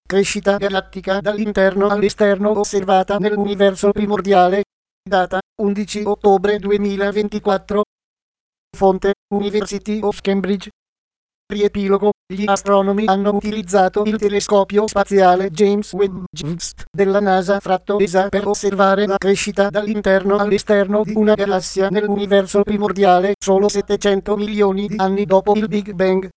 Crescita galattica dall'interno all'esterno osservata nell'universo primordiale. Data 11 ottobre 2024. Fonte University of Cambridge. Riepilogo: gli astronomi hanno utilizzato il telescopio spaziale James Webb della NASA (ESA) per osservare la crescita dall'interno all'esterno di una galassia nell'universo primordiale solo 700 milioni di anni dopo il Big Bang.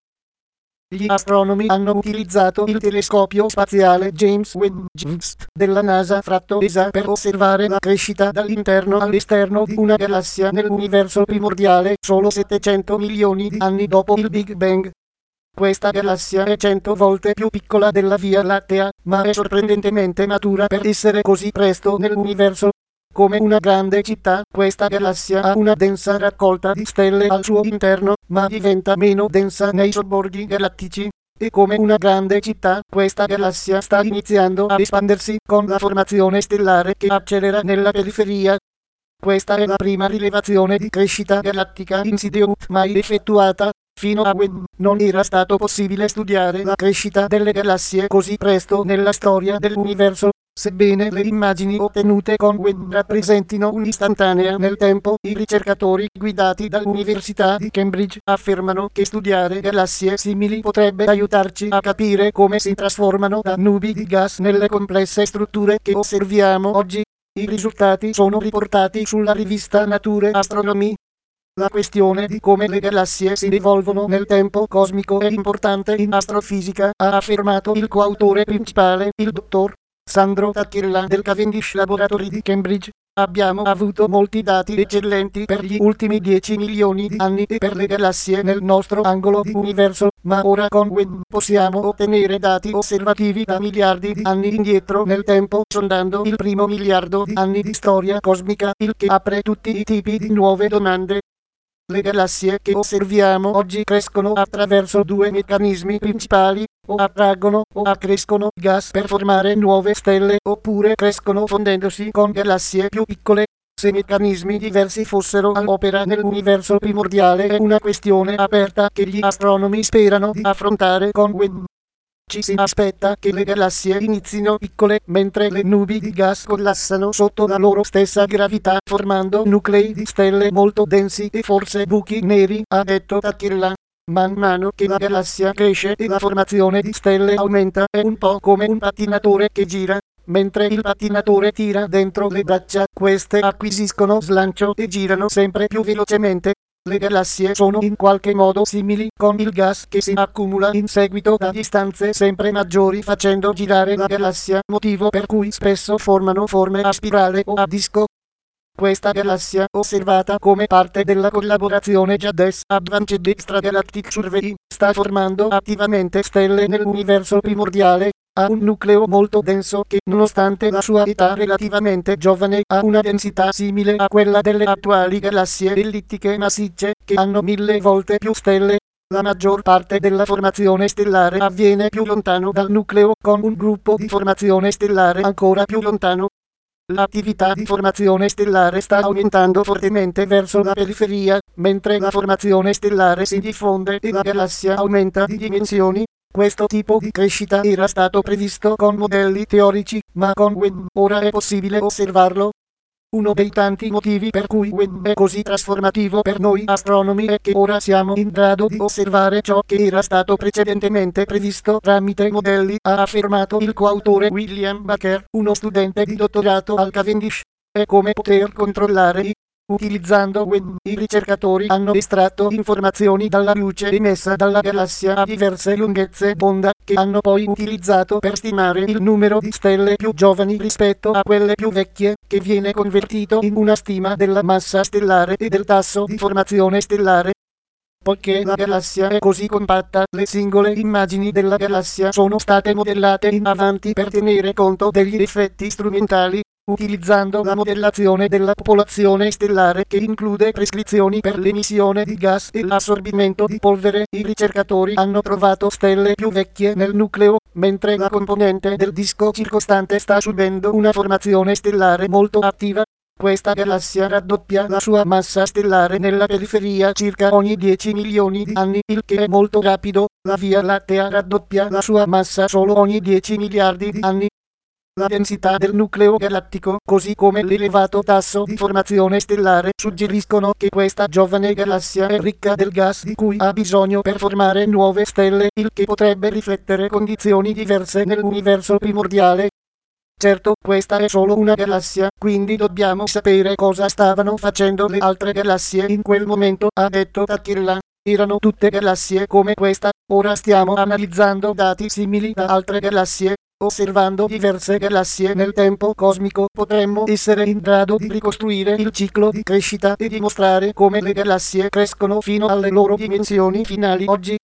Gli astronomi hanno utilizzato il telescopio spaziale James Webb della NASA (ESA) per osservare la crescita dall'interno all'esterno di una galassia nell'universo primordiale solo 700 milioni di anni dopo il Big Bang. Questa galassia è 100 volte più piccola della Via Lattea, ma è sorprendentemente matura per essere così presto nell'universo. Come una grande città, questa galassia ha una densa raccolta di stelle al suo interno, ma diventa meno densa nei sobborghi galattici. E come una grande città, questa galassia sta iniziando a espandersi con la formazione stellare che accelera nella periferia. Questa è la prima rilevazione di crescita galattica in situ mai effettuata. Fino a Webb non era stato possibile studiare la crescita delle galassie così presto nella storia dell'universo. Sebbene le immagini ottenute con Webb rappresentino un'istantanea nel tempo, i ricercatori guidati dall'Università di Cambridge affermano che studiare galassie simili potrebbe aiutarci a capire come si trasformano da nubi di gas nelle complesse strutture che osserviamo oggi. I risultati sono riportati sulla rivista Nature Astronomy. La questione di come le galassie si evolvono nel tempo cosmico è importante in astrofisica, ha affermato il coautore principale, il dottor Sandro Tacchella del Cavendish Laboratory di Cambridge. Abbiamo avuto molti dati eccellenti per gli ultimi 10 milioni di anni e per le galassie nel nostro angolo di universo, ma ora con Webb possiamo ottenere dati osservativi da miliardi di anni indietro nel tempo, sondando il primo miliardo di anni di storia cosmica, il che apre tutti i tipi di nuove domande. Le galassie che osserviamo oggi crescono attraverso due meccanismi principali: o attraggono o accrescono gas per formare nuove stelle, oppure crescono fondendosi con galassie più piccole. Se meccanismi diversi fossero all'opera nell'universo primordiale è una questione aperta che gli astronomi sperano di affrontare con Webb. Ci si aspetta che le galassie inizino piccole, mentre le nubi di gas collassano sotto la loro stessa gravità, formando nuclei di stelle molto densi e forse buchi neri, ha detto Tacchella. Man mano che la galassia cresce e la formazione di stelle aumenta, è un po' come un pattinatore che gira. Mentre il pattinatore tira dentro le braccia, queste acquisiscono slancio e girano sempre più velocemente. Le galassie sono in qualche modo simili, con il gas che si accumula in seguito da distanze sempre maggiori facendo girare la galassia, motivo per cui spesso formano forme a spirale o a disco. Questa galassia, osservata come parte della collaborazione JADES Advanced Extragalactic Survey, sta formando attivamente stelle nell'universo primordiale. Ha un nucleo molto denso che, nonostante la sua età relativamente giovane, ha una densità simile a quella delle attuali galassie ellittiche massicce, che hanno 1000 volte più stelle. La maggior parte della formazione stellare avviene più lontano dal nucleo, con un gruppo di formazione stellare ancora più lontano. L'attività di formazione stellare sta aumentando fortemente verso la periferia, mentre la formazione stellare si diffonde e la galassia aumenta di dimensioni. Questo tipo di crescita era stato previsto con modelli teorici, ma con Webb ora è possibile osservarlo. Uno dei tanti motivi per cui Webb è così trasformativo per noi astronomi è che ora siamo in grado di osservare ciò che era stato precedentemente previsto tramite modelli, ha affermato il coautore William Baker, uno studente di dottorato al Cavendish. È come poter controllare Utilizzando Webb, i ricercatori hanno estratto informazioni dalla luce emessa dalla galassia a diverse lunghezze d'onda, che hanno poi utilizzato per stimare il numero di stelle più giovani rispetto a quelle più vecchie, che viene convertito in una stima della massa stellare e del tasso di formazione stellare. Poiché la galassia è così compatta, le singole immagini della galassia sono state modellate in avanti per tenere conto degli effetti strumentali, utilizzando la modellazione della popolazione stellare che include prescrizioni per l'emissione di gas e l'assorbimento di polvere. I ricercatori hanno trovato stelle più vecchie nel nucleo, mentre la componente del disco circostante sta subendo una formazione stellare molto attiva. Questa galassia raddoppia la sua massa stellare nella periferia circa ogni 10 milioni di anni, il che è molto rapido. La Via Lattea raddoppia la sua massa solo ogni 10 miliardi di anni. La densità del nucleo galattico, così come l'elevato tasso di formazione stellare, suggeriscono che questa giovane galassia è ricca del gas di cui ha bisogno per formare nuove stelle, il che potrebbe riflettere condizioni diverse nell'universo primordiale. Certo, questa è solo una galassia, quindi dobbiamo sapere cosa stavano facendo le altre galassie in quel momento, ha detto Takirla. Erano tutte galassie come questa. Ora stiamo analizzando dati simili da altre galassie. Osservando diverse galassie nel tempo cosmico potremmo essere in grado di ricostruire il ciclo di crescita e dimostrare come le galassie crescono fino alle loro dimensioni finali oggi.